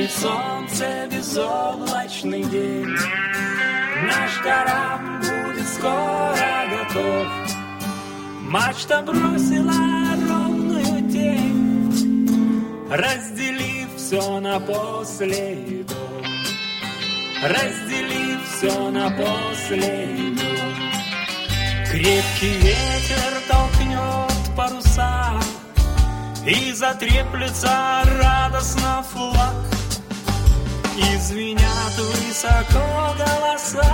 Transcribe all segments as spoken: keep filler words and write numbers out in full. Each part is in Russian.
Светит солнце, безоблачный день. Наш корабль будет скоро готов. Мачта бросила ровную тень, разделив все на после и до. Разделив все на после и до. Крепкий ветер толкнет паруса, и затреплется радостно флаг. И звенят высоко голоса,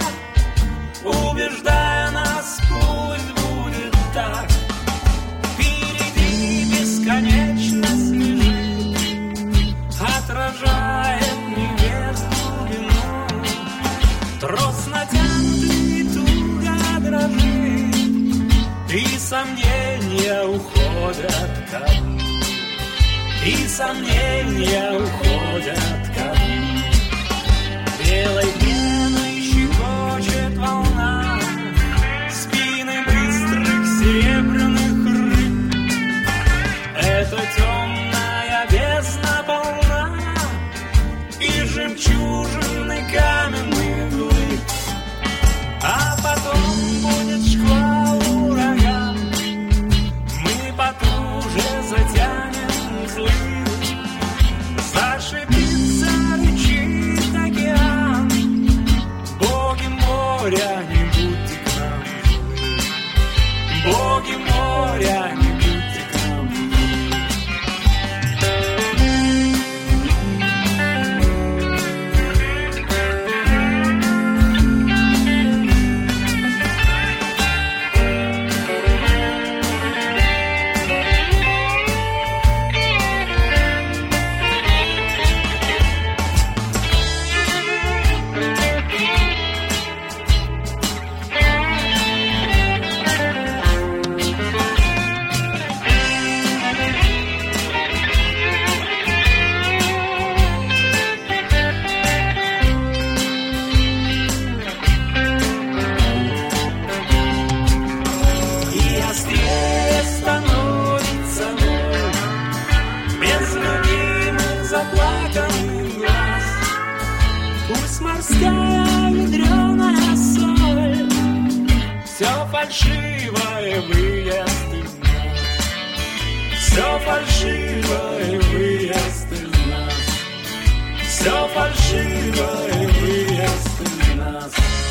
убеждая нас, пусть будет так. Впереди бесконечность лежит, отражает невесту вину. Трос натянутый туго дрожит, и сомнения уходят ко дну. И сомнения уходят ко дну. Белой пеной щекочет волна спины быстрых серебряных рыб. Эта темная бездна полна и жемчужины каменных глыб. А потом будет шквал, ураган, мы потуже затянем узлы. Зашипится, рычит океан, боги моря, не будьте к нам злы. Боги моря, не будьте к нам морская ядреная соль. Все фальшивое, выезд из нас. Все фальшивое, выезд из нас. Все фальшивое, выезд из нас.